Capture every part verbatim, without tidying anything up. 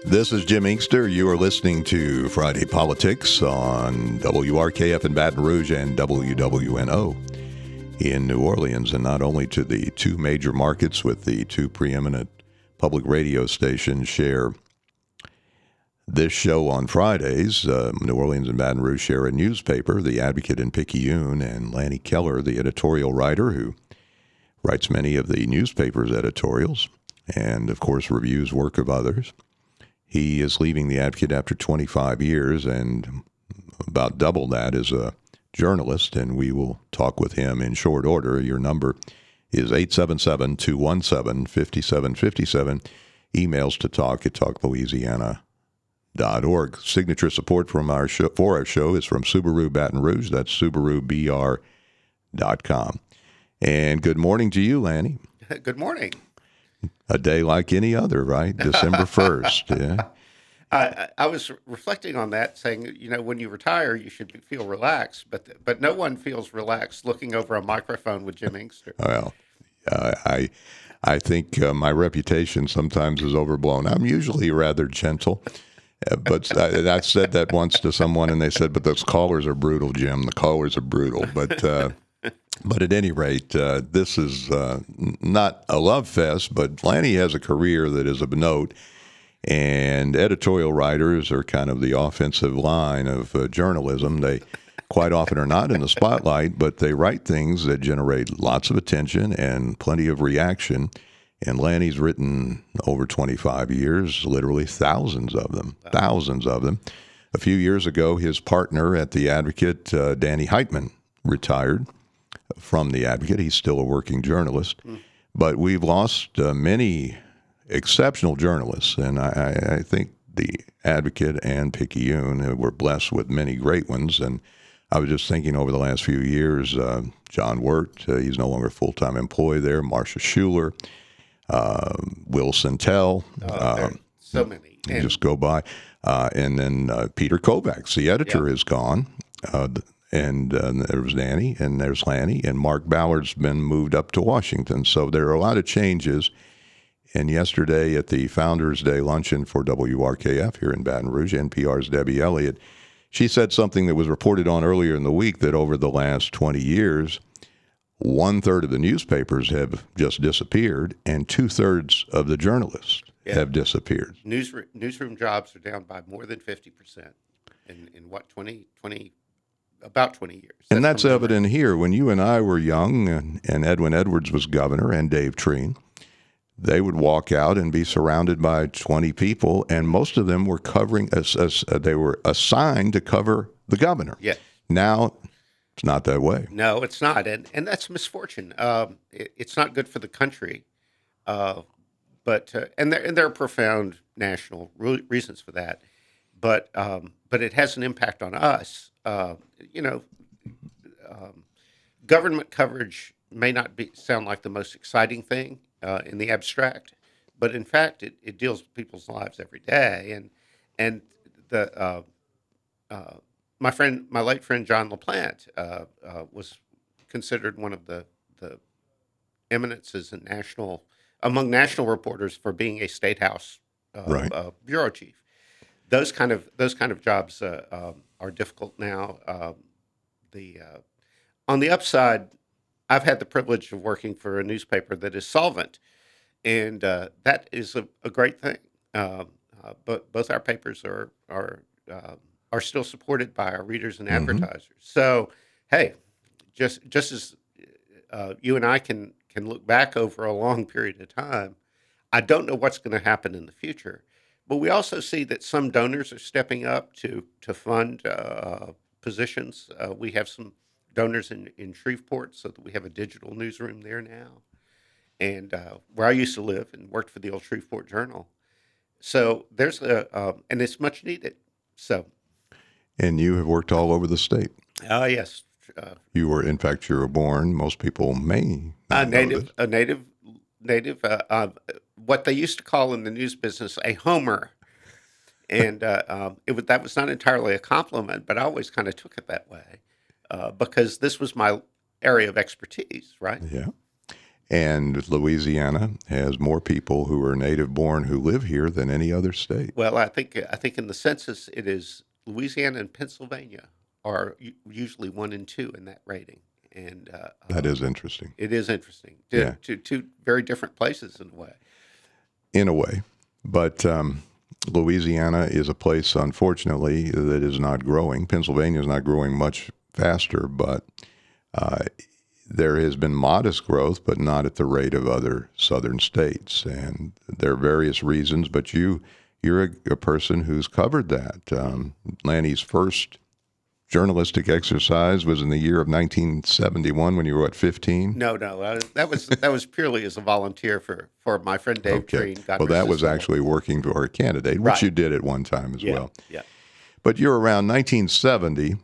This is Jim Inkster. You are listening to Friday Politics on W R K F in Baton Rouge and W W N O in New Orleans, and not only to the two major markets with the two preeminent public radio stations share this show on Fridays. Uh, New Orleans and Baton Rouge share a newspaper, The Advocate in Picayune, and Lanny Keller, the editorial writer who writes many of the newspaper's editorials and, of course, reviews work of others. He is leaving The Advocate after twenty-five years, and about double that as a journalist, and we will talk with him in short order. Your number is eight seven seven, two one seven, five seven five seven. Emails to talk at talk louisiana dot org. Signature support from our show, for our show is from Subaru Baton Rouge. That's Subaru B R dot com. And good morning to you, Lanny. Good morning. A day like any other, right? December first. Yeah. I, I was reflecting on that, saying, you know, when you retire, you should feel relaxed, but but no one feels relaxed looking over a microphone with Jim Inkster. Well, uh, I I think uh, my reputation sometimes is overblown. I'm usually rather gentle, uh, but I, I said that once to someone, and they said, "But those callers are brutal, Jim. The callers are brutal." But uh, but at any rate, uh, this is uh, not a love fest. But Lanny has a career that is of note. And editorial writers are kind of the offensive line of uh, journalism. They quite often are not in the spotlight, but they write things that generate lots of attention and plenty of reaction. And Lanny's written over twenty-five years, literally thousands of them, thousands of them. A few years ago, his partner at The Advocate, uh, Danny Heitman, retired from The Advocate. He's still a working journalist. Mm. But we've lost uh, many exceptional journalists, and I, I think The Advocate and Picayune were blessed with many great ones. And I was just thinking over the last few years, uh, John Wirt, uh, he's no longer a full-time employee there, Marcia Schuler, uh, Will Sentell. Oh, uh, so many. And just go by. Uh, and then uh, Peter Kovacs, the editor, yeah. is gone. Uh, and uh, there was Danny, and there's Lanny, and Mark Ballard's been moved up to Washington. So there are a lot of changes. And yesterday at the Founders Day luncheon for W R K F here in Baton Rouge, N P R's Debbie Elliott, she said something that was reported on earlier in the week, that over the last twenty years, one-third of the newspapers have just disappeared, and two-thirds of the journalists yeah. have disappeared. News, newsroom jobs are down by more than fifty percent in, in what, twenty, twenty, about twenty years. That's and that's evident here. When you and I were young, and, and Edwin Edwards was governor, and Dave Treen, they would walk out and be surrounded by twenty people, and most of them were covering, as, as uh, they were assigned to cover the governor. Yeah. Now, it's not that way. No, it's not, and and that's misfortune. Um, it, it's not good for the country, uh, but uh, and there and there are profound national re- reasons for that, but um, but it has an impact on us. Uh, you know, um, government coverage may not be sound like the most exciting thing Uh, in the abstract, but in fact, it, it deals with people's lives every day. And and the uh, uh, my friend, my late friend John LaPlante, uh, uh, was considered one of the the eminences in national among national reporters for being a state house uh, right. uh, bureau chief. Those kind of those kind of jobs uh, um, are difficult now. Um, the uh, on the upside, I've had the privilege of working for a newspaper that is solvent, and uh, that is a, a great thing. Uh, uh, but both our papers are are uh, are still supported by our readers and advertisers. Mm-hmm. So, hey, just just as uh, you and I can can look back over a long period of time, I don't know what's going to happen in the future. But we also see that some donors are stepping up to to fund uh, positions. Uh, we have some donors in, in Shreveport, so that we have a digital newsroom there now, and uh, where I used to live and worked for the old Shreveport Journal. So there's a, um, and it's much needed. So, and you have worked all over the state. Oh uh, yes, uh, you were, in fact, you were born. Most people may a native, a native, native. Uh, uh, what they used to call in the news business a homer, and uh, um, it was that was not entirely a compliment, but I always kind of took it that way. Uh, because this was my area of expertise, right? Yeah. And Louisiana has more people who are native born who live here than any other state. Well, I think I think in the census it is Louisiana and Pennsylvania are u- usually one and two in that rating, and uh, That uh, is interesting. it is interesting. To, Yeah, to two very different places in a way. in a way. But um, Louisiana is a place, unfortunately, that is not growing. Pennsylvania is not growing much faster, but uh, there has been modest growth, but not at the rate of other southern states. And there are various reasons, but you, you're a, a person who's covered that. Um, Lanny's first journalistic exercise was in the year of nineteen seventy-one when you were, what, fifteen? No, no, uh, that was that was purely as a volunteer for, for my friend Dave Okay. Treen. God Well, rest that his was soul. actually working for a candidate, which Right. you did at one time as Yeah, well. yeah. But you're around nineteen seventy.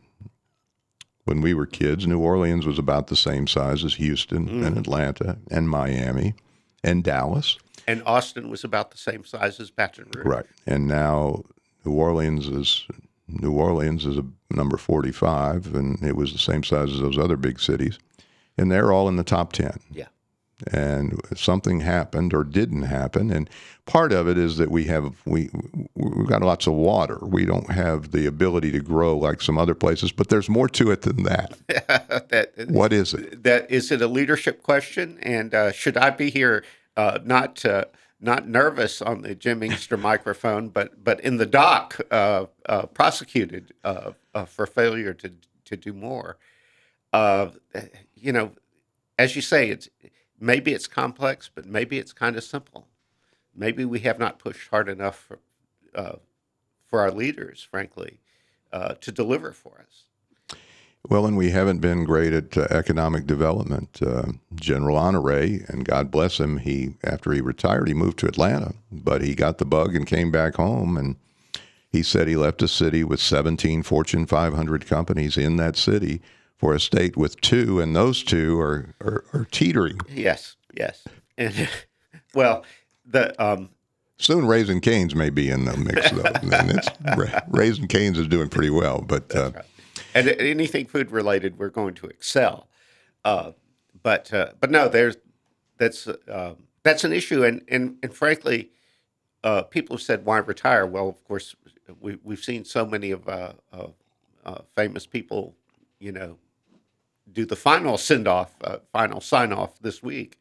When we were kids, New Orleans was about the same size as Houston Mm. and Atlanta and Miami and Dallas. And Austin was about the same size as Baton Rouge. Right. And now New Orleans is New Orleans is a number forty-five, and it was the same size as those other big cities. And they're all in the top ten. Yeah. And something happened or didn't happen, and part of it is that we have we we've got lots of water. We don't have the ability to grow like some other places, but there's more to it than that. that What is it? that is it a leadership question? And uh, should I be here uh, not uh, not nervous on the Jim Inkster microphone, but but in the dock uh, uh, prosecuted uh, uh, for failure to to do more? Uh, you know, as you say, it's maybe it's complex, but maybe it's kind of simple. Maybe we have not pushed hard enough for uh, for our leaders, frankly, uh, to deliver for us. Well, and we haven't been great at uh, economic development. Uh, General Honore, and God bless him, he after he retired, he moved to Atlanta, but he got the bug and came back home. And he said he left a city with seventeen Fortune five hundred companies in that city for a state with two, and those two are are, are teetering. Yes, yes, and well, the um, Soon, Raising Cane's may be in the mix, though. And it's, Ra- Raising Cane's is doing pretty well, but uh, right. and anything food related, we're going to excel. Uh, but uh, but no, there's that's uh, that's an issue, and and and frankly, uh, people have said why retire. Well, of course, we we've seen so many of uh, uh, uh, famous people, you know, do the final send off, uh, final sign off this week.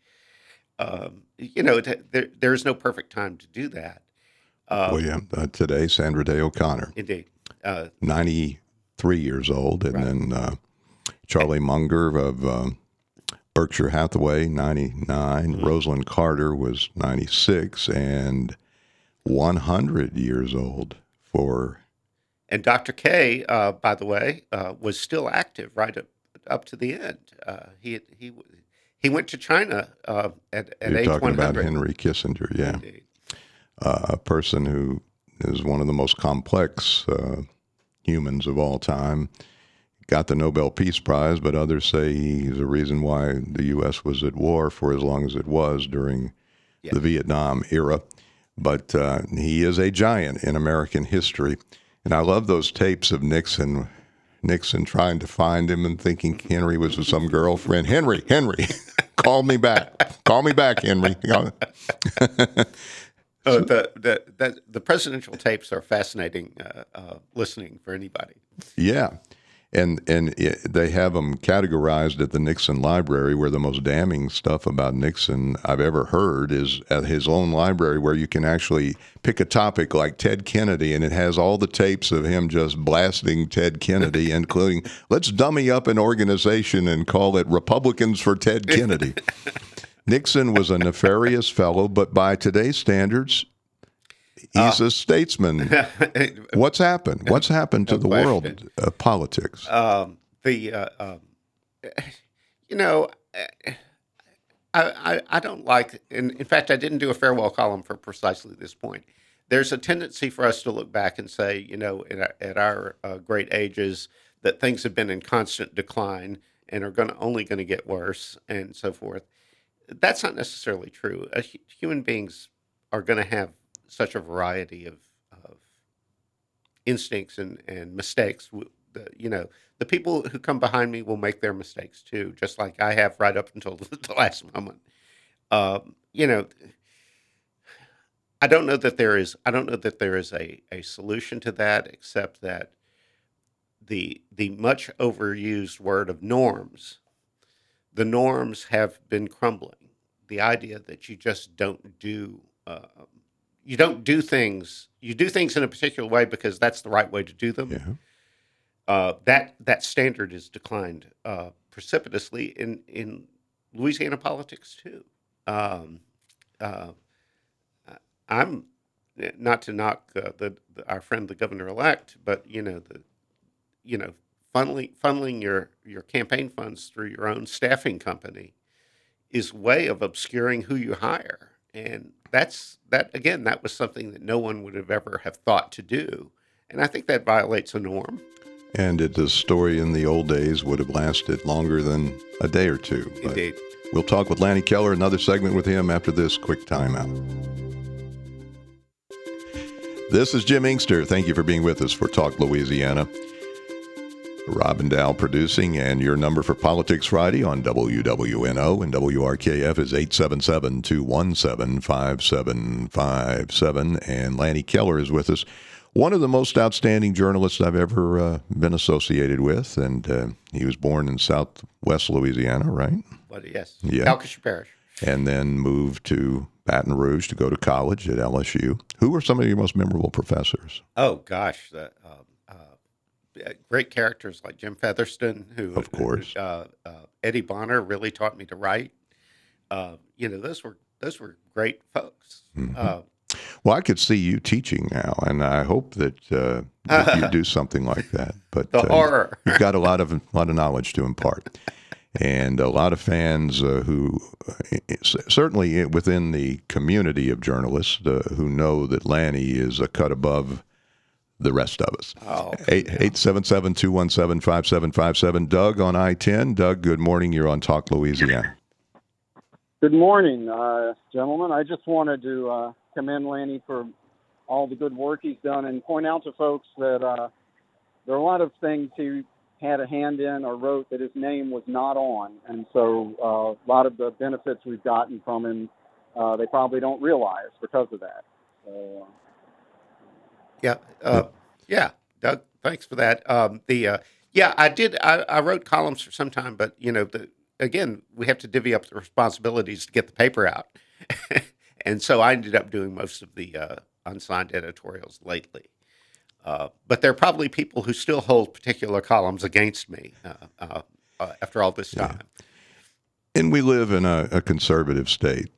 Um, you know, it, there there's no perfect time to do that. Uh, well, yeah, uh, today, Sandra Day O'Connor, indeed. Uh, ninety-three years old, and Right. then uh, Charlie Munger of um Berkshire Hathaway, ninety-nine. Mhm. Rosalind Carter was ninety-six, and one hundred years old for. And Doctor K, uh, by the way, uh, was still active right up up to the end. Uh, he he he went to China uh, at at You're age talking one about hundred. Henry Kissinger, yeah. Indeed. Uh, a person who is one of the most complex uh, humans of all time. Got the Nobel Peace Prize, but others say he's the reason why the U S was at war for as long as it was during Yeah. the Vietnam era. But uh, he is a giant in American history. And I love those tapes of Nixon, Nixon trying to find him and thinking Henry was with some girlfriend. Henry, Henry, call me back. Call me back, Henry. Uh, the, the the the presidential tapes are fascinating uh, uh, listening for anybody. Yeah. And and it, they have them categorized at the Nixon Library, where the most damning stuff about Nixon I've ever heard is at his own library, where you can actually pick a topic like Ted Kennedy, and it has all the tapes of him just blasting Ted Kennedy, including, let's dummy up an organization and call it Republicans for Ted Kennedy. Nixon was a nefarious fellow, but by today's standards, he's Uh, a statesman. What's happened? What's happened to No the question. world of politics? um, the uh, um, you know, I, I I don't like. In, in fact, I didn't do a farewell column for precisely this point. There's a tendency for us to look back and say, you know, at our, at our uh, great ages, that things have been in constant decline and are going to only going to get worse, and so forth. That's not necessarily true. Uh, hu- human beings are going to have such a variety of, of instincts and, and mistakes. W- The, you know, the people who come behind me will make their mistakes too, just like I have right up until the last moment. Um, you know, I don't know that there is. I don't know that there is a, a solution to that, except that the the much overused word of norms. The norms have been crumbling. The idea that you just don't do uh, you don't do things you do things in a particular way because that's the right way to do them. Yeah. Uh, that that standard has declined uh, precipitously in in Louisiana politics too. Um, uh, I'm not to knock uh, the, the our friend the governor elect, but you know the you know funneling funneling your your campaign funds through your own staffing company is a way of obscuring who you hire, and that's that again. That was something that no one would have ever have thought to do, and I think that violates a norm. And it, the story in the old days would have lasted longer than a day or two. But Indeed. We'll talk with Lanny Keller, another segment with him after this quick timeout. This is Jim Inkster. Thank you for being with us for Talk Louisiana. Robin Dow producing, and your number for Politics Friday on W W N O and W R K F is eight seven seven, two one seven, five seven five seven, and Lanny Keller is with us. One of the most outstanding journalists I've ever uh, been associated with, and uh, he was born in southwest Louisiana, right? But yes, Yeah. Calcasieu Parish. And then moved to Baton Rouge to go to college at L S U. Who were some of your most memorable professors? Oh gosh, the, um, uh, great characters like Jim Featherston, who, Of course. uh, uh, Eddie Bonner really taught me to write. Uh, you know, those were those were great folks. Mhm. Uh, Well, I could see you teaching now, and I hope that, uh, that you do something like that. But the uh, horror. you've got a lot of a lot of knowledge to impart, and a lot of fans uh, who uh, certainly within the community of journalists uh, who know that Lanny is a cut above the rest of us. Oh, Eight eight seven seven two one seven five seven five seven. Doug on I ten. Doug, good morning. You're on Talk Louisiana. Good morning, uh, gentlemen. I just wanted to uh, commend Lanny for all the good work he's done and point out to folks that uh, there are a lot of things he had a hand in or wrote that his name was not on. And so uh, a lot of the benefits we've gotten from him, uh, they probably don't realize because of that. So, uh, yeah, uh, yeah, Doug. Thanks for that. Um, the uh, yeah, I did. I, I wrote columns for some time, but you know, the, again, we have to divvy up the responsibilities to get the paper out, and so I ended up doing most of the uh, unsigned editorials lately. Uh, but there are probably people who still hold particular columns against me uh, uh, uh, after all this time. Yeah. And we live in a, a conservative state,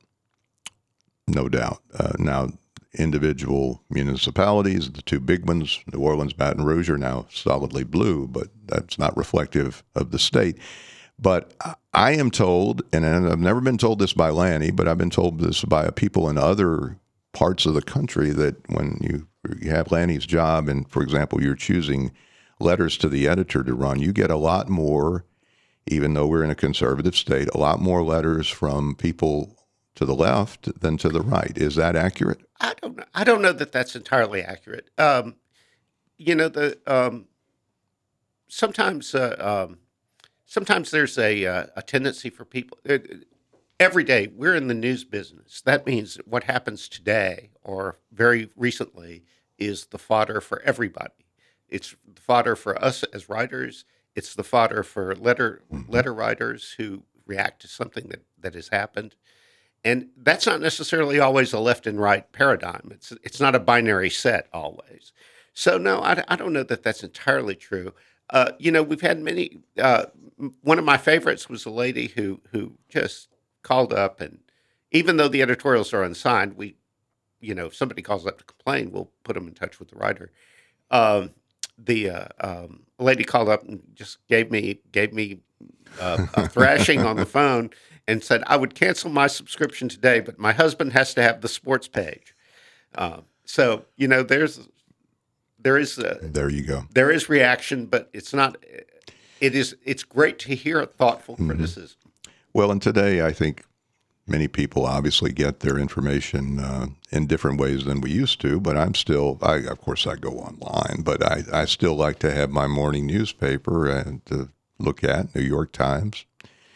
no doubt. Uh, now, individual municipalities, the two big ones, New Orleans, Baton Rouge, are now solidly blue, but that's not reflective of the state. But I am told, and I've never been told this by Lanny, but I've been told this by people in other parts of the country, that when you, you have Lanny's job and, for example, you're choosing letters to the editor to run, you get a lot more, even though we're in a conservative state, a lot more letters from people to the left than to the right. Is that accurate? I don't know. I don't know that that's entirely accurate. Um, you know, the um, sometimes uh, um, sometimes there's a uh, a tendency for people. Uh, every day we're in the news business. That means what happens today or very recently is the fodder for everybody. It's the fodder for us as writers. It's the fodder for letter letter writers who react to something that, that has happened. And that's not necessarily always a left and right paradigm. It's it's not a binary set always. So no, I, I don't know that that's entirely true. Uh, you know, we've had many. Uh, one of my favorites was a lady who who just called up, and even though the editorials are unsigned, we, you know, if somebody calls up to complain, we'll put them in touch with the writer. Um, the uh, um, lady called up and just gave me gave me uh, a thrashing on the phone. And said, I would cancel my subscription today, but my husband has to have the sports page. Uh, so, you know, there's, there is, a, There you go. there is reaction, but it's not, it is, it's great to hear thoughtful Mm-hmm. criticism. Well, and today I think many people obviously get their information uh, in different ways than we used to, but I'm still, I, of course I go online, but I, I still like to have my morning newspaper and to look at, New York Times.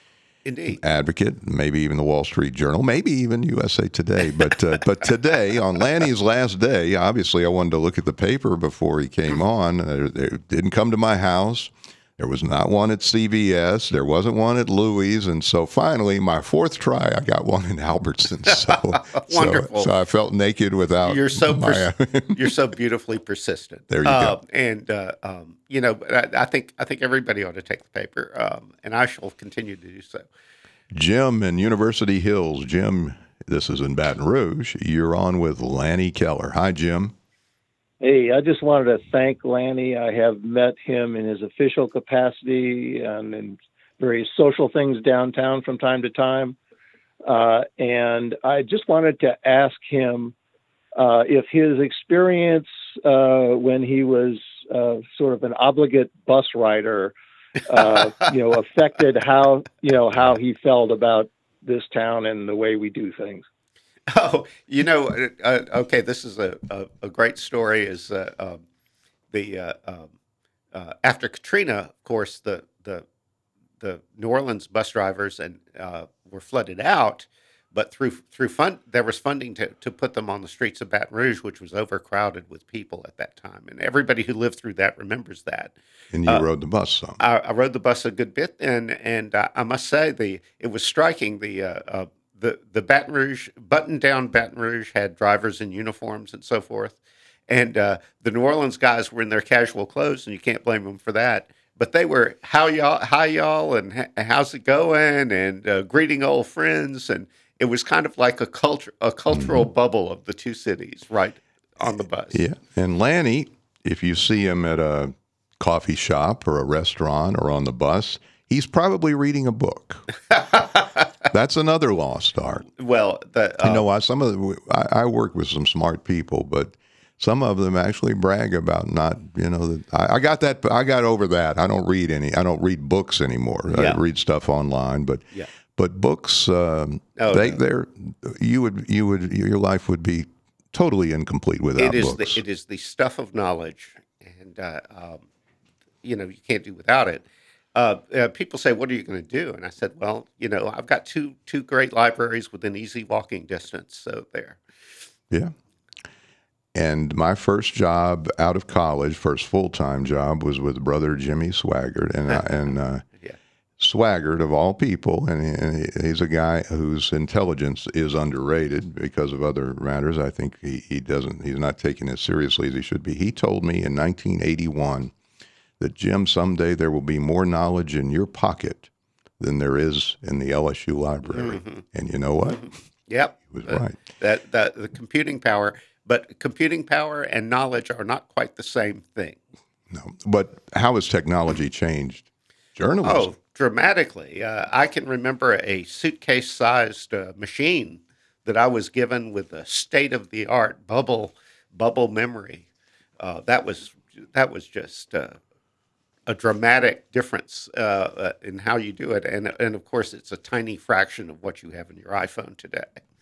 Indeed. Advocate, maybe even the Wall Street Journal, maybe even U S A Today. But uh, but today, on Lanny's last day, obviously I wanted to look at the paper before he came on. Uh, It didn't come to my house. There was not one at C V S. There wasn't one at Louis. And so finally, my fourth try, I got one in Albertsons. So, Wonderful. So, so I felt naked without You're so my, pers- you're so beautifully persistent. There you uh, go. And uh, um, you know, I, I think I think everybody ought to take the paper, um, and I shall continue to do so. Jim in University Hills. Jim, this is in Baton Rouge. You're on with Lanny Keller. Hi, Jim. Hey, I just wanted to thank Lanny. I have met him in his official capacity and in various social things downtown from time to time. Uh, and I just wanted to ask him uh, if his experience uh, when he was uh, sort of an obligate bus rider, uh, you know, affected how, you know, how he felt about this town and the way we do things. Oh, you know, uh, uh, okay, this is a, a, a great story. Is uh, um, the uh, um, uh, after Katrina, of course, the the the New Orleans bus drivers and uh, were flooded out, but through through fund there was funding to to put them on the streets of Baton Rouge, which was overcrowded with people at that time, and everybody who lived through that remembers that. And you Uh, rode the bus some. I, I rode the bus a good bit, and and uh, I must say the it was striking. The uh, uh, the the Baton Rouge button down Baton Rouge had drivers in uniforms and so forth, and uh, the New Orleans guys were in their casual clothes, and you can't blame them for that. But they were how y'all, hi y'all, and h- how's it going, and uh, greeting old friends, and it was kind of like a culture a cultural Mm-hmm. bubble of the two cities right on the bus. Yeah. And Lanny, if you see him at a coffee shop or a restaurant or on the bus, he's probably reading a book. That's another lost art. Well, the uh, You know why? Some of the, I, I work with some smart people, but some of them actually brag about not, you know, the, I, I got that. I got over that. I don't read any. I don't read books anymore. Yeah. I read stuff online, but Yeah. but books, um, Oh, they no. they're you would you would your life would be totally incomplete without it is books. the, it is the stuff of knowledge, and uh, um, you know you can't do without it. Uh, uh, people say, "What are you going to do?" And I said, "Well, you know, I've got two two great libraries within easy walking distance, so there." Yeah. And my first job out of college, first full time job, was with brother Jimmy Swaggart, and I, and uh, Yeah. Swaggart of all people, and, he, and he- he's a guy whose intelligence is underrated because of other matters. I think he, he doesn't, he's not taken as seriously as he should be. He told me in nineteen eighty-one that, Jim, someday there will be more knowledge in your pocket than there is in the L S U library. And you know what? Yep. He was Uh, right. That that the computing power, but computing power and knowledge are not quite the same thing. No. But how has technology changed journalism? Oh, dramatically. Uh, I can remember a suitcase-sized uh, machine that I was given with a state-of-the-art bubble bubble memory. Uh, that was that was just uh, a dramatic difference uh, uh, in how you do it, and and of course, it's a tiny fraction of what you have in your iPhone today.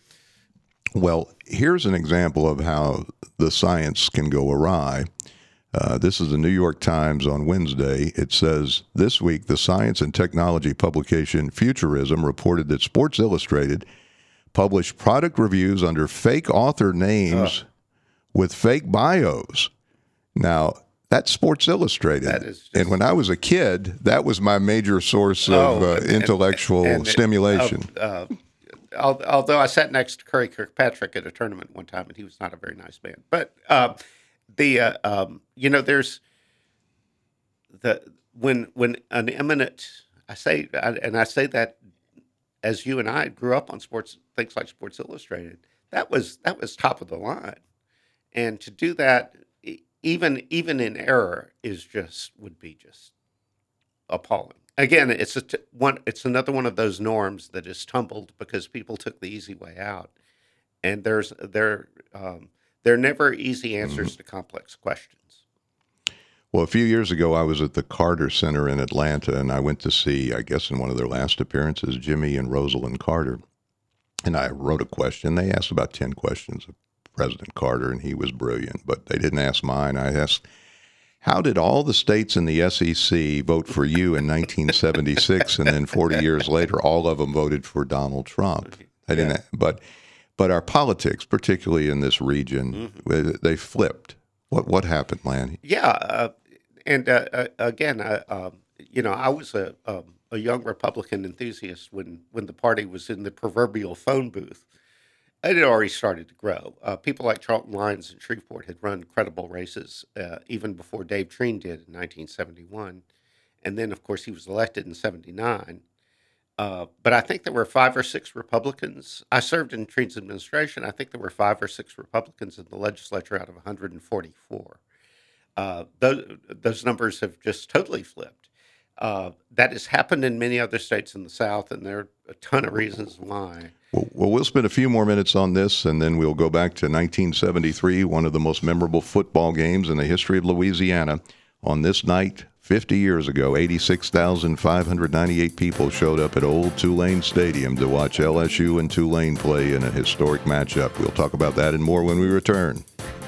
Well, here's an example of how the science can go awry. Uh, this is the New York Times on Wednesday. It says, this week, the science and technology publication Futurism reported that Sports Illustrated published product reviews under fake author names with fake bios. Now, that's Sports Illustrated. That is just- and when I was a kid, that was my major source of Oh, uh, and- intellectual and it- stimulation. Uh, uh, al- although I sat next to Curry Kirkpatrick at a tournament one time, and he was not a very nice man. But uh, the uh, um, you know, there's the when when an eminent, I say, and I say that as you and I grew up on sports things like Sports Illustrated, that was that was top of the line, and to do that, e- even even in error, is just would be just appalling. Again, it's a t- one. It's another one of those norms that is tumbled because people took the easy way out, and there's there um, there are never easy answers to complex questions. Well, a few years ago, I was at the Carter Center in Atlanta, and I went to see, I guess in one of their last appearances, Jimmy and Rosalind Carter. And I wrote a question. They asked about ten questions of President Carter, and he was brilliant, but they didn't ask mine. I asked, How did all the states in the S E C vote for you in nineteen seventy-six, and then forty years later, all of them voted for Donald Trump? I didn't, but but our politics, particularly in this region, mm-hmm. they flipped. What what happened, Lanny? Yeah, uh, and uh, uh, again, uh, um, you know, I was a um, a young Republican enthusiast when when the party was in the proverbial phone booth. It had already started to grow. Uh, people like Charlton Lyons in Shreveport had run credible races uh, even before Dave Treen did in nineteen seventy-one. And then, of course, he was elected in seventy-nine. Uh, but I think there were five or six Republicans. I served in Treen's administration. I think there were five or six Republicans in the legislature out of one hundred forty-four. Uh, those, those numbers have just totally flipped. Uh, that has happened in many other states in the South, and there are a ton of reasons why. Well, well, we'll spend a few more minutes on this, and then we'll go back to nineteen seventy-three, one of the most memorable football games in the history of Louisiana. On this night, fifty years ago, eighty-six thousand five hundred ninety-eight people showed up at Old Tulane Stadium to watch L S U and Tulane play in a historic matchup. We'll talk about that and more when we return.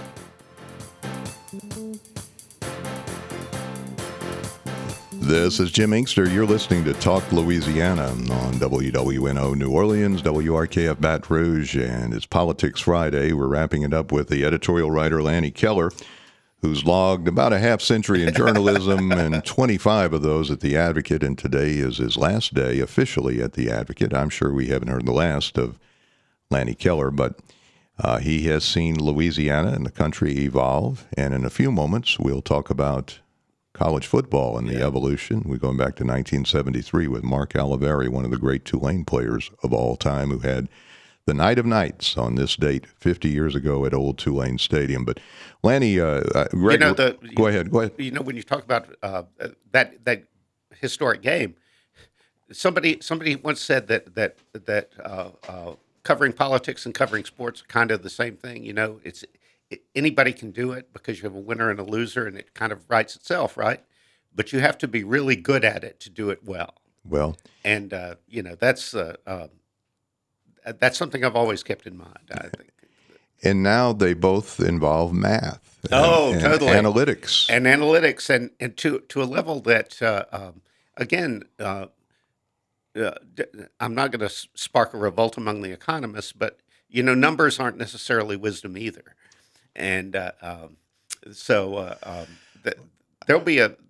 This is Jim Inkster. You're listening to Talk Louisiana on W W N O New Orleans, W R K F Baton Rouge, and it's Politics Friday. We're wrapping it up with the editorial writer Lanny Keller, who's logged about a half century in journalism and twenty-five of those at The Advocate, and today is his last day officially at The Advocate. I'm sure we haven't heard the last of Lanny Keller, but uh, he has seen Louisiana and the country evolve, and in a few moments we'll talk about college football and the yeah. evolution. We're going back to nineteen seventy-three with Mark Oliveri, one of the great Tulane players of all time, who had the night of nights on this date fifty years ago at Old Tulane Stadium. But Lanny, uh, Greg, you know, the, go ahead, go ahead. You know, when you talk about uh, that that historic game, somebody somebody once said that that that uh, uh, covering politics and covering sports are kind of the same thing. You know, it's anybody can do it because you have a winner and a loser, and it kind of writes itself, right? But you have to be really good at it to do it well. Well, and uh, you know that's uh, uh, that's something I've always kept in mind, I think. And now they both involve math. And, oh, and totally. Analytics. And analytics, and, and to to a level that, uh, um, again, uh, uh, I'm not going to spark a revolt among the economists, but you know, numbers aren't necessarily wisdom either. And uh, um, so uh, um, th- there'll be a.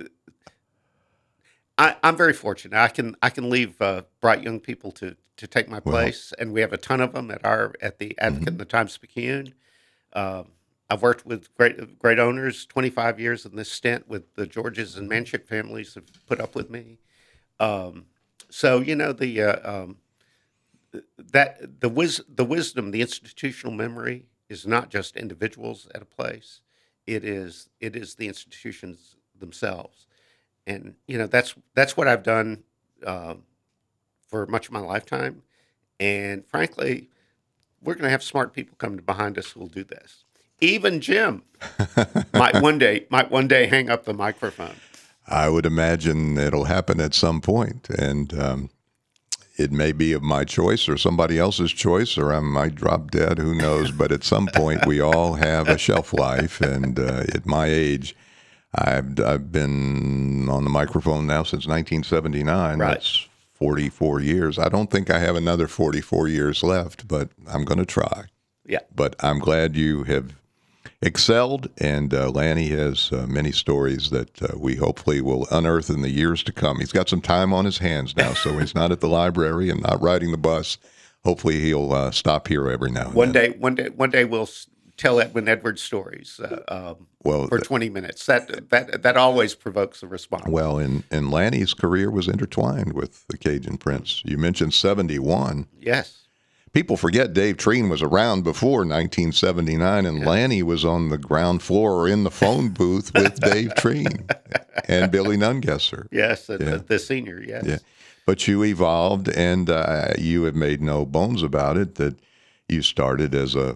I, I'm very fortunate. I can I can leave uh, bright young people to, to take my place, well, and we have a ton of them at our at the Advocate mm-hmm. and the Times-Picayune. Um, I've worked with great great owners. twenty-five years in this stint with the Georges and Manship families have put up with me. Um, so you know the uh, um, that the wis- the wisdom, the institutional memory, is not just individuals at a place. It is it is the institutions themselves, and you know that's that's what I've done uh, for much of my lifetime. And frankly, we're going to have smart people coming behind us who will do this. Even Jim might one day might one day hang up the microphone. I would imagine it'll happen at some point, and um, it may be of my choice or somebody else's choice, or I might drop dead, who knows. But at some point, we all have a shelf life. And uh, at my age, I've, I've been on the microphone now since nineteen seventy-nine. Right. That's forty-four years. I don't think I have another forty-four years left, but I'm going to try. Yeah. But I'm glad you have excelled, and uh, Lanny has uh, many stories that uh, we hopefully will unearth in the years to come. He's got some time on his hands now, so he's not at the library and not riding the bus. Hopefully, he'll uh, stop here every now and one then. day. One day, one day, we'll tell Edwin Edwards stories uh, um, well, for twenty minutes. That that that always provokes a response. Well, and, and Lanny's career was intertwined with the Cajun Prince. You mentioned seventy-one. Yes. People forget Dave Treen was around before nineteen seventy-nine, and yeah. Lanny was on the ground floor or in the phone booth with Dave Treen and Billy Nungesser. Yes, the, yeah. the senior, yes. Yeah. But you evolved, and uh, you have made no bones about it, that you started as a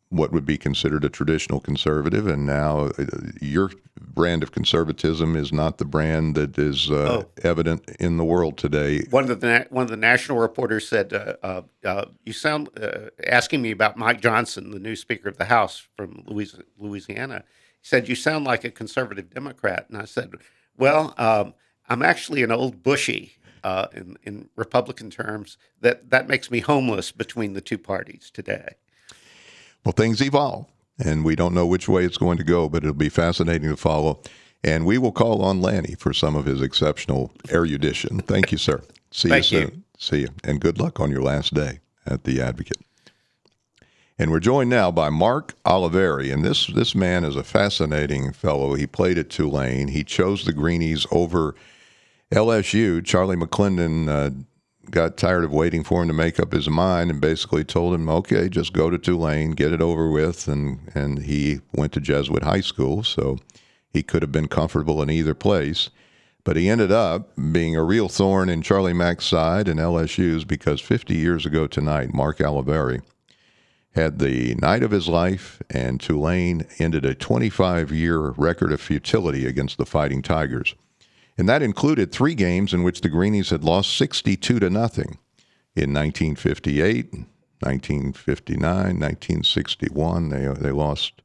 what would be considered a traditional conservative, and now uh, your brand of conservatism is not the brand that is uh, Oh. evident in the world today. One of the na- one of the national reporters said, uh, uh, uh, "You sound uh, asking me about Mike Johnson, the new Speaker of the House from Louis- Louisiana." He said, "You sound like a conservative Democrat," and I said, "Well, um, I'm actually an old Bushy uh, in in Republican terms. That that makes me homeless between the two parties today." Well, things evolve, and we don't know which way it's going to go, but it'll be fascinating to follow. And we will call on Lanny for some of his exceptional erudition. Thank you, sir. See Thank you you. soon. See you. And good luck on your last day at The Advocate. And we're joined now by Mark Oliveri. And this, this man is a fascinating fellow. He played at Tulane. He chose the Greenies over L S U. Charlie McClendon uh, got tired of waiting for him to make up his mind and basically told him, okay, just go to Tulane, get it over with. And, and he went to Jesuit High School, so he could have been comfortable in either place. But he ended up being a real thorn in Charlie Mack's side and L S U's because fifty years ago tonight, Mark Oliveri had the night of his life, and Tulane ended a twenty-five-year record of futility against the Fighting Tigers. And that included three games in which the Greenies had lost sixty-two to nothing in nineteen fifty-eight, nineteen fifty-nine, nineteen sixty-one. They they lost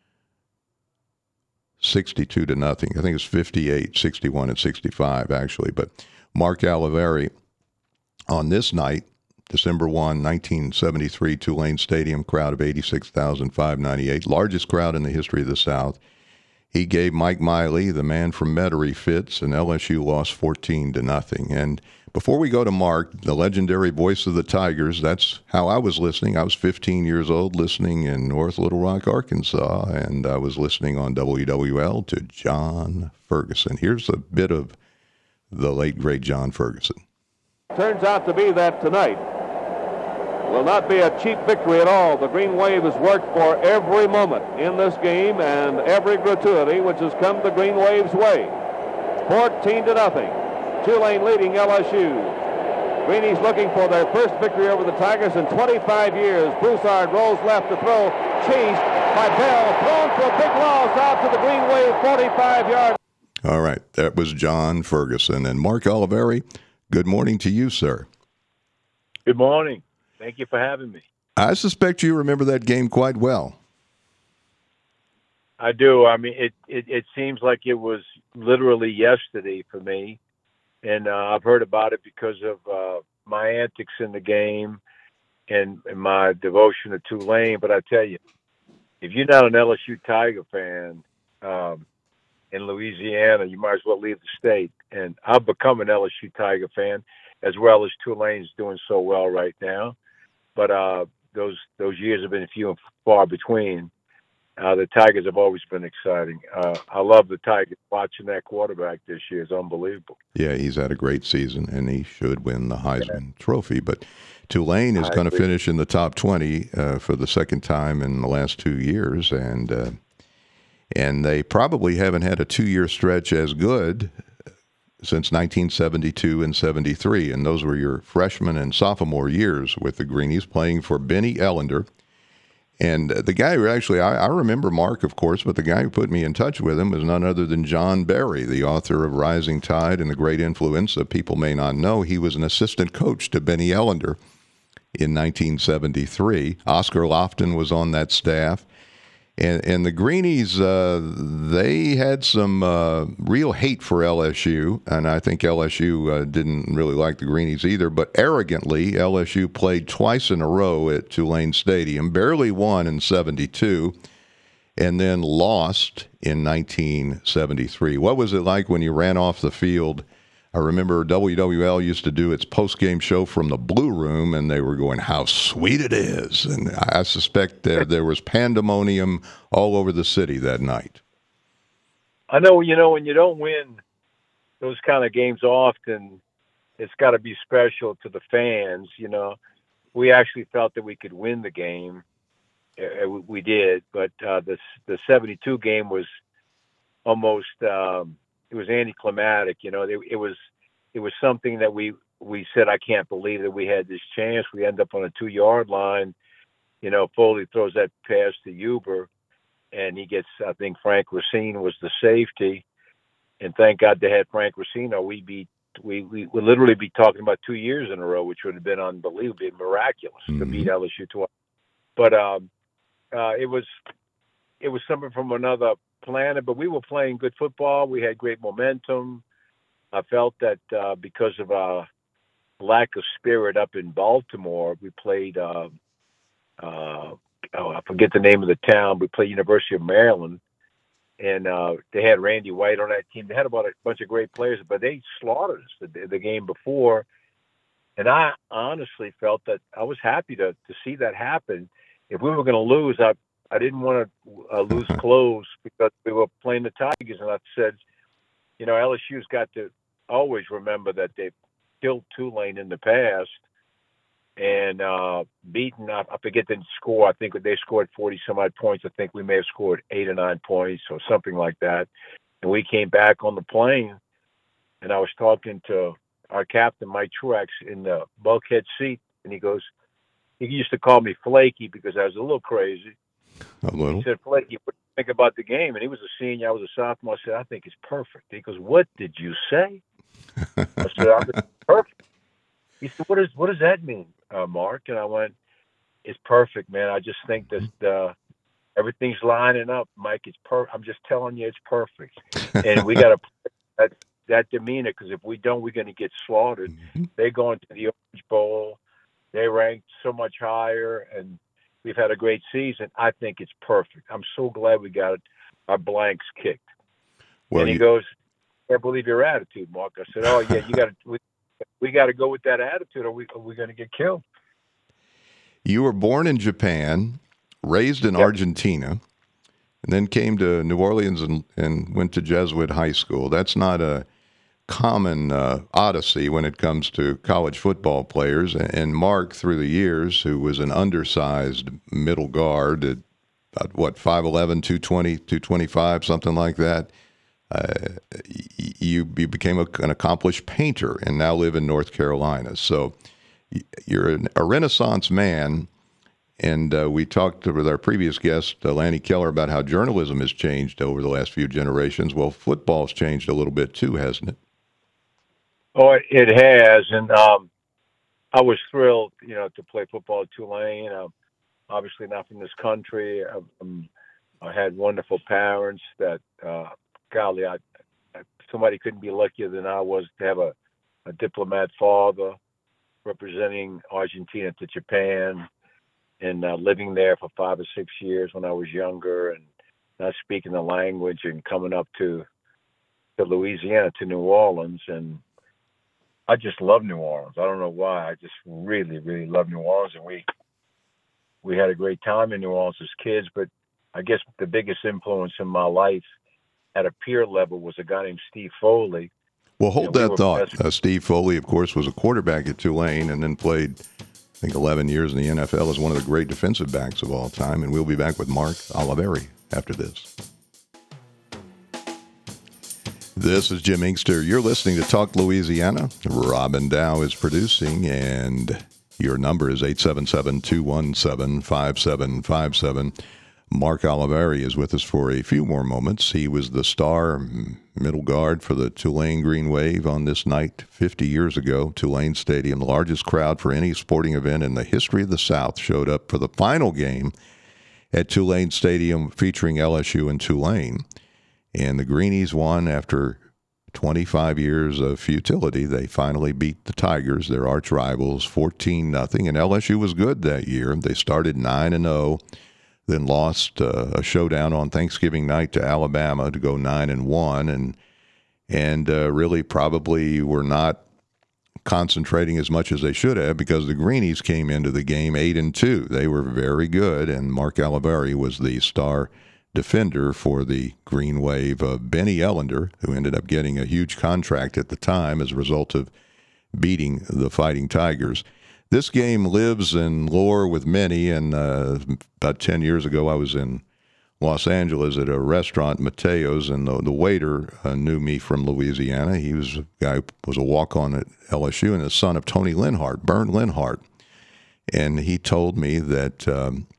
sixty-two to nothing. I think it was fifty-eight, sixty-one, and sixty-five actually. But Mark Oliveri on this night, December first, nineteen seventy-three, Tulane Stadium, crowd of eighty-six thousand five hundred ninety-eight, largest crowd in the history of the South. He gave Mike Miley, the man from Metairie, fits, and L S U lost fourteen to nothing. And before we go to Mark, the legendary voice of the Tigers, that's how I was listening. I was fifteen years old listening in North Little Rock, Arkansas, and I was listening on W W L to John Ferguson. Here's a bit of the late, great John Ferguson. Turns out to be that tonight will not be a cheap victory at all. The Green Wave has worked for every moment in this game and every gratuity which has come the Green Wave's way. fourteen to nothing. Tulane leading L S U. Greenies looking for their first victory over the Tigers in twenty-five years. Broussard rolls left to throw. Chased by Bell. Thrown for a big loss out to the Green Wave forty-five yard. All right, that was John Ferguson. And Mark Oliveri, good morning to you, sir. Good morning. Thank you for having me. I suspect you remember that game quite well. I do. I mean, it, it, it seems like it was literally yesterday for me. And uh, I've heard about it because of uh, my antics in the game and, and my devotion to Tulane. But I tell you, if you're not an L S U Tiger fan um, in Louisiana, you might as well leave the state. And I've become an L S U Tiger fan, as well as Tulane's doing so well right now. But uh, those those years have been few and far between. Uh, the Tigers have always been exciting. Uh, I love the Tigers. Watching that quarterback this year is unbelievable. Yeah, he's had a great season, and he should win the Heisman yeah. Trophy. But Tulane is going to finish in the top twenty uh, for the second time in the last two years, and uh, and they probably haven't had a two-year stretch as good since nineteen seventy-two and seventy-three, and those were your freshman and sophomore years with the Greenies playing for Benny Ellender. And the guy who actually, I, I remember Mark, of course, but the guy who put me in touch with him was none other than John Barry, the author of Rising Tide and The Great Influenza. People may not know he was an assistant coach to Benny Ellender in nineteen seventy-three. Oscar Lofton was on that staff. And, and the Greenies, uh, they had some uh, real hate for L S U, and I think L S U uh, didn't really like the Greenies either. But arrogantly, L S U played twice in a row at Tulane Stadium, barely won in seventy-two, and then lost in nineteen seventy-three. What was it like when you ran off the field? I remember W W L used to do its post-game show from the Blue Room, and they were going, how sweet it is. And I suspect that there was pandemonium all over the city that night. I know, you know, when you don't win those kind of games often, it's got to be special to the fans. You know, we actually felt that we could win the game. We did, but uh, the, the seventy-two game was almost um, – it was anticlimactic, you know. It, it was, it was something that we we said, I can't believe that we had this chance. We end up on a two-yard line, you know, Foley throws that pass to Huber, and he gets, I think Frank Racine was the safety. And thank God they had Frank Racine. We beat, we, we would literally be talking about two years in a row, which would have been unbelievable, miraculous mm-hmm. to beat L S U twice. But um, uh, it was it was something from another planet. But we were playing good football. We had great momentum. I felt that uh, because of our lack of spirit up in Baltimore, we played. Uh, uh, oh, I forget the name of the town. We played University of Maryland. And uh, they had Randy White on that team. They had about a bunch of great players, but they slaughtered us the, the game before. And I honestly felt that I was happy to to see that happen. If we were going to lose, I I didn't want to uh, lose clothes because we were playing the Tigers. And I said, you know, L S U's got to always remember that they've killed Tulane in the past and uh, beaten. I, I forget the score. I think they scored forty some odd points. I think we may have scored eight or nine points or something like that. And we came back on the plane, and I was talking to our captain, Mike Truex, in the bulkhead seat, and he goes, he used to call me Flaky because I was a little crazy. A little. He said, Flaky, what do you think about the game? And he was a senior. I was a sophomore. I said, I think it's perfect. He goes, what did you say? I said, I think it's perfect. He said, what, is, what does that mean, uh, Mark? And I went, it's perfect, man. I just think that uh, everything's lining up, Mike. It's per- I'm just telling you it's perfect. And we got to that, that demeanor because if we don't, we're going to get slaughtered. Mm-hmm. They go into the Orange Bowl. They ranked so much higher, and we've had a great season. I think it's perfect. I'm so glad we got our blanks kicked. Well, and he you... goes, I can't believe your attitude, Mark. I said, oh, yeah, you got to we, we got to go with that attitude or we, are we going to get killed. You were born in Japan, raised in yep. Argentina, and then came to New Orleans and, and went to Jesuit high school. That's not a common uh, odyssey when it comes to college football players. And Mark, through the years, who was an undersized middle guard at about, what, five eleven, two twenty, two twenty-five, something like that, uh, you, you became a, an accomplished painter and now live in North Carolina. So you're an, a Renaissance man. And uh, we talked with our previous guest, uh, Lanny Keller, about how journalism has changed over the last few generations. Well, football's changed a little bit too, hasn't it? Oh, it has. And um, I was thrilled, you know, to play football at Tulane. Um, obviously not from this country. I, um, I had wonderful parents that, uh, golly, I, I, somebody couldn't be luckier than I was to have a, a diplomat father representing Argentina to Japan. And uh, living there for five or six years when I was younger and not speaking the language and coming up to to Louisiana, to New Orleans. And I just love New Orleans. I don't know why. I just really, really love New Orleans. And we we had a great time in New Orleans as kids. But I guess the biggest influence in my life at a peer level was a guy named Steve Foley. Well, hold you know, that we thought. Uh, Steve Foley, of course, was a quarterback at Tulane and then played – I think eleven years in the N F L, is one of the great defensive backs of all time. And we'll be back with Mark Oliveri after this. This is Jim Inkster. You're listening to Talk Louisiana. Robin Dow is producing, and your number is eight seven seven, two one seven, five seven five seven. Mark Oliveri is with us for a few more moments. He was the star middle guard for the Tulane Green Wave on this night fifty years ago. Tulane Stadium, the largest crowd for any sporting event in the history of the South, showed up for the final game at Tulane Stadium featuring L S U and Tulane. And the Greenies won after twenty-five years of futility. They finally beat the Tigers, their arch rivals, fourteen nothing. And L S U was good that year. They started nine and oh. Then lost uh, a showdown on Thanksgiving night to Alabama to go nine and one, and and uh, really probably were not concentrating as much as they should have because the Greenies came into the game eight and two. They were very good, and Mark Oliveri was the star defender for the Green Wave. Uh, Benny Ellender, who ended up getting a huge contract at the time as a result of beating the Fighting Tigers. This game lives in lore with many, and uh, about ten years ago I was in Los Angeles at a restaurant, Mateo's, and the, the waiter uh, knew me from Louisiana. He was a guy who was a walk-on at L S U and the son of Tony Linhart, Bern Linhart. And he told me that um,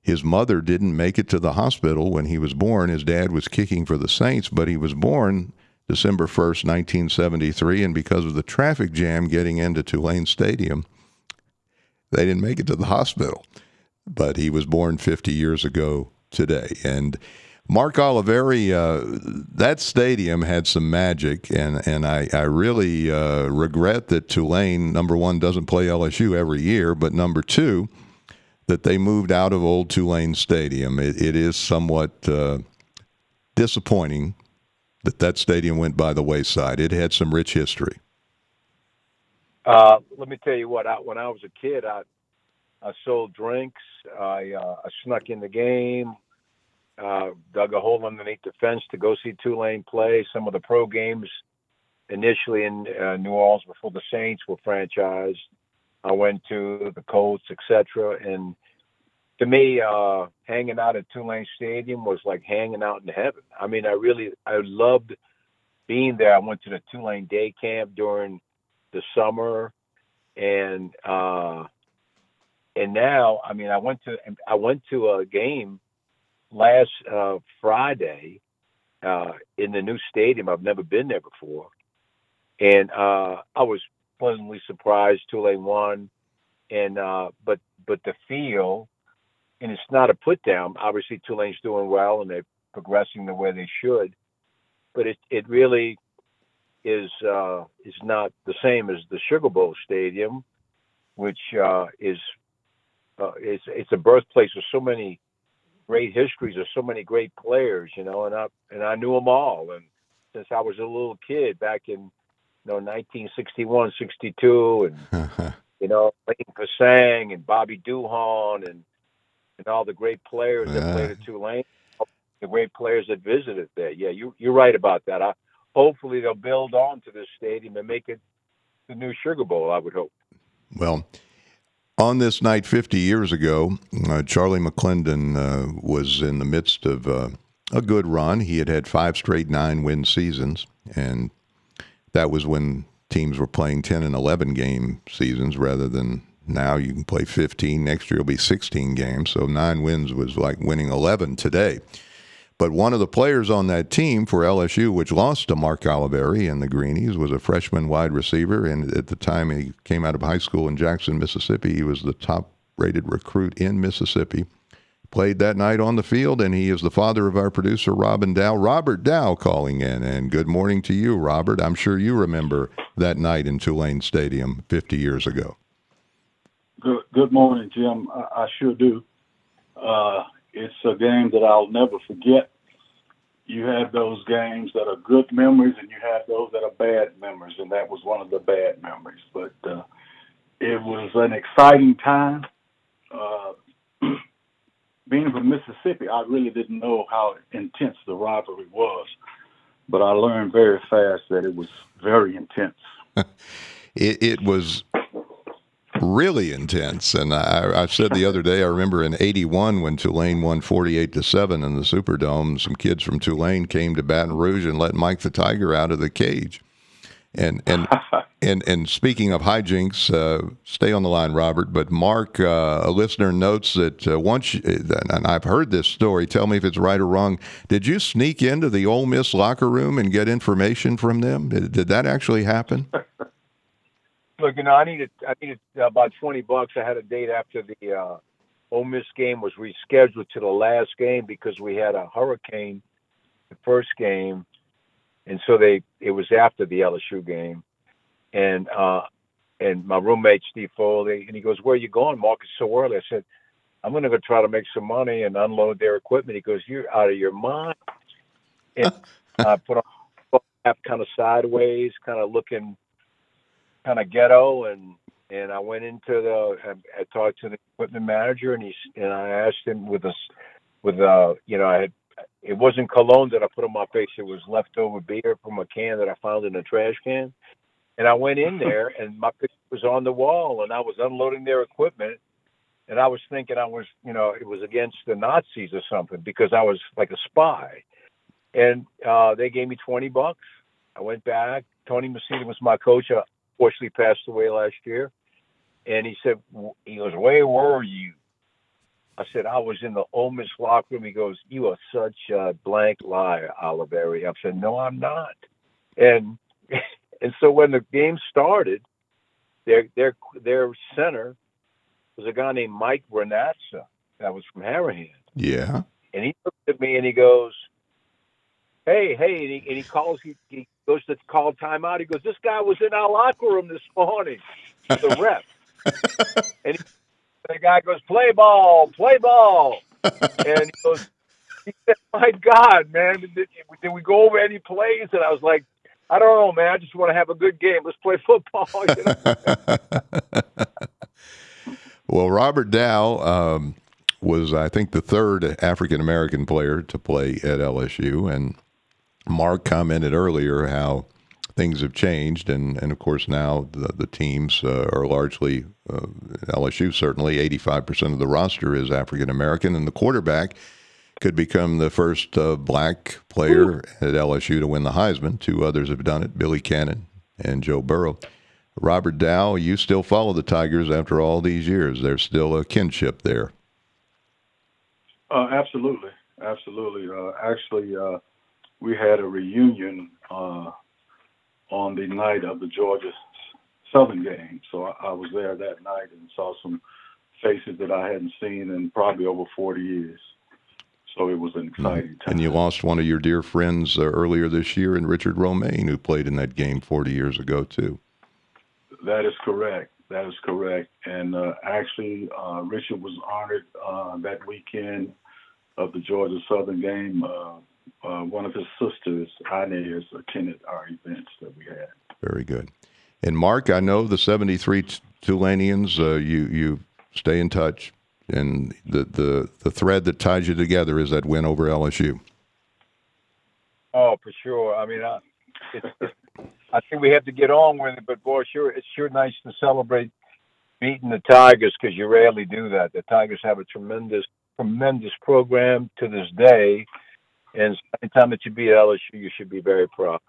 his mother didn't make it to the hospital when he was born. His dad was kicking for the Saints, but he was born December first, nineteen seventy-three, and because of the traffic jam getting into Tulane Stadium, they didn't make it to the hospital. But he was born fifty years ago today. And Mark Oliveri, uh, that stadium had some magic, and, and I, I really uh, regret that Tulane, number one, doesn't play L S U every year, but number two, that they moved out of Old Tulane Stadium. It, it is somewhat uh, disappointing that that stadium went by the wayside. It had some rich history. Uh, let me tell you what. I, when I was a kid, I I sold drinks. I, uh, I snuck in the game. Uh, dug a hole underneath the fence to go see Tulane play. Some of the pro games initially in uh, New Orleans before the Saints were franchised. I went to the Colts, et cetera. And to me, uh, hanging out at Tulane Stadium was like hanging out in heaven. I mean, I really, I loved being there. I went to the Tulane day camp during the summer, and uh, and now, I mean, I went to I went to a game last uh, Friday uh, in the new stadium. I've never been there before, and uh, I was pleasantly surprised. Tulane won, and uh, but but the feel, and it's not a put down. Obviously, Tulane's doing well and they're progressing the way they should, but it it really is uh, is not the same as the Sugar Bowl Stadium, which uh, is uh, it's it's a birthplace of so many great histories of so many great players, you know, and I and I knew them all, and since I was a little kid back in you know nineteen sixty-one, sixty-two, and you know Leighton Pasang and Bobby Duhon and and all the great players that played at Tulane, the great players that visited there. Yeah, you you're right about that. I, hopefully they'll build on to this stadium and make it the new Sugar Bowl, I would hope. Well, on this night fifty years ago, uh, Charlie McClendon uh, was in the midst of uh, a good run. He had had five straight nine-win seasons, and that was when teams were playing ten and eleven game seasons rather than now you can play fifteen. Next year will be sixteen games, so nine wins was like winning eleven today. But one of the players on that team for L S U, which lost to Mark Oliveri and the Greenies, was a freshman wide receiver. And at the time he came out of high school in Jackson, Mississippi, he was the top-rated recruit in Mississippi. Played that night on the field, and he is the father of our producer, Robin Dow. Robert Dow calling in, and good morning to you, Robert. I'm sure you remember that night in Tulane Stadium fifty years ago. Good, good morning, Jim. I, I sure do. Uh, it's a game that I'll never forget. You have those games that are good memories, and you have those that are bad memories, and that was one of the bad memories. But uh, it was an exciting time. Uh, being from Mississippi, I really didn't know how intense the rivalry was, but I learned very fast that it was very intense. it, it was really intense, and I, I said the other day, I remember in eighty-one when Tulane won forty-eight to seven in the Superdome, some kids from Tulane came to Baton Rouge and let Mike the Tiger out of the cage. And and and and speaking of hijinks, uh, stay on the line, Robert. But Mark, uh, a listener, notes that uh, once, you, and I've heard this story. Tell me if it's right or wrong. Did you sneak into the Ole Miss locker room and get information from them? Did, did that actually happen? Look, you know, I needed I needed about twenty bucks. I had a date after the uh, Ole Miss game was rescheduled to the last game because we had a hurricane the first game, and so they it was after the L S U game, and uh, and my roommate Steve Foley, and he goes, "Where are you going, Mark? It's so early." I said, "I'm going to go try to make some money and unload their equipment." He goes, "You're out of your mind." And I put on cap kind of sideways, kind of looking. kind of ghetto, and and I went into the I, I talked to the equipment manager, and he and I asked him with us with uh you know I had it wasn't cologne that I put on my face, it was leftover beer from a can that I found in a trash can, and I went in there and my picture was on the wall, and I was unloading their equipment, and I was thinking I was you know it was against the Nazis or something because I was like a spy, and uh, they gave me twenty bucks. I went back. Tony Messina was my coach. Uh, Fortunately, passed away last year, and he said, he goes, "Where were you?" I said, I was in the Ole Miss locker room. He goes, you are such a blank liar, Oliveri. I said, no, I'm not. And and so when the game started, their their their center was a guy named Mike Renatza that was from Harahan. Yeah. And he looked at me and he goes, hey, hey, and he, and he calls, he, he goes to call timeout. He goes, this guy was in our locker room this morning, the rep. And he, the guy goes, play ball, play ball. And he goes, he said, my God, man, did, did we go over any plays? And I was like, I don't know, man. I just want to have a good game. Let's play football. You know? Well, Robert Dow um, was, I think, the third African-American player to play at L S U. And Mark commented earlier how things have changed. And, and of course, now the, the teams uh, are largely, uh, L S U certainly, eighty-five percent of the roster is African-American. And the quarterback could become the first uh, black player Ooh. At L S U to win the Heisman. Two others have done it, Billy Cannon and Joe Burrow. Robert Dow, you still follow the Tigers after all these years. There's still a kinship there. Uh, absolutely. Absolutely. Uh, actually, uh, we had a reunion uh, on the night of the Georgia Southern game. So I, I was there that night and saw some faces that I hadn't seen in probably over forty years. So it was an exciting time. And you lost one of your dear friends uh, earlier this year in Richard Romaine, who played in that game forty years ago, too. That is correct. That is correct. And uh, actually, uh, Richard was honored uh, that weekend of the Georgia Southern game. Uh, uh, one of his sisters, Inez, attended our events that we had. Very good. And Mark, I know the seventy-three Tulanians, uh, you, you stay in touch. And the, the, the thread that ties you together is that win over L S U. Oh, for sure. I mean, I, it's, it's, I think we have to get on with it, but boy, sure, it's sure nice to celebrate beating the Tigers because you rarely do that. The Tigers have a tremendous, tremendous program to this day, and anytime that you beat L S U, you should be very proud.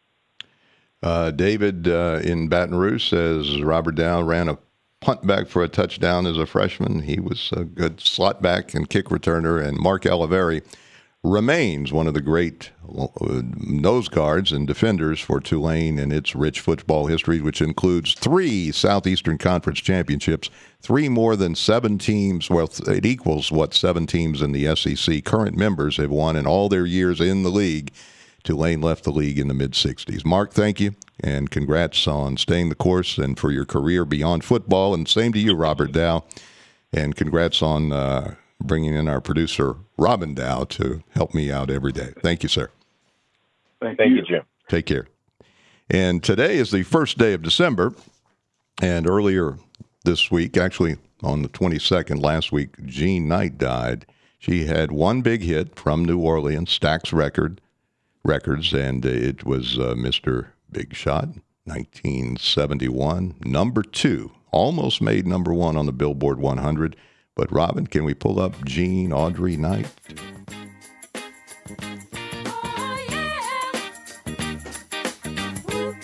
Uh, David uh, in Baton Rouge says Robert Dow ran a punt back for a touchdown as a freshman. He was a good slot back and kick returner. And Mark Oliveri remains one of the great nose guards and defenders for Tulane and its rich football history, which includes three Southeastern Conference championships, three more than seven teams. Well, it equals what seven teams in the S E C current members have won in all their years in the league. Tulane left the league in the mid-sixties. Mark, thank you, and congrats on staying the course and for your career beyond football. And same to you, Robert Dow, and congrats on uh, bringing in our producer, Robin Dow, to help me out every day. Thank you, sir. Thank, Thank you. you, Jim. Take care. And today is the first day of December, and earlier this week, actually on the twenty-second last week, Jean Knight died. She had one big hit from New Orleans, Stax Record, Records, and it was uh, Mister Big Shot, nineteen seventy-one, number two. Almost made number one on the Billboard one hundred. But, Robin, can we pull up Jean Audrey Knight? Oh, yeah. Woo.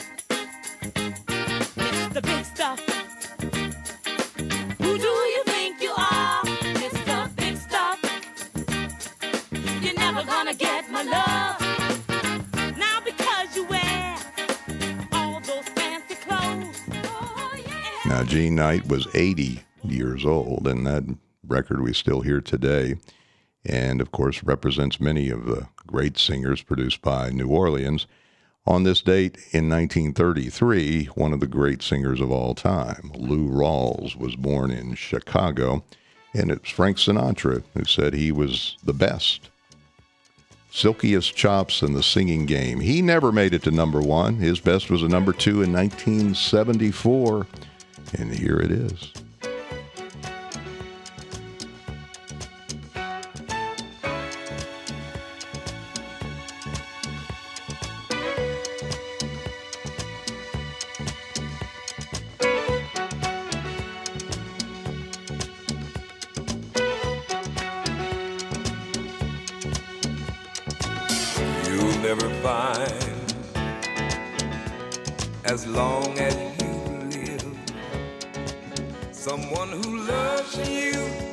Mister Big Stuff. Who do you think you are, Mister Big Stuff? You're never gonna get my love. Now because you wear all those fancy clothes. Oh, yeah. Now, Jean Knight was eighty years old, and that record we still hear today, and of course represents many of the great singers produced by New Orleans. On this date in nineteen thirty-three, one of the great singers of all time, Lou Rawls, was born in Chicago, and it was Frank Sinatra who said he was the best. Silkiest chops in the singing game. He never made it to number one. His best was a number two in nineteen seventy-four, and here it is. You'll never find, as long as you live, someone who loves you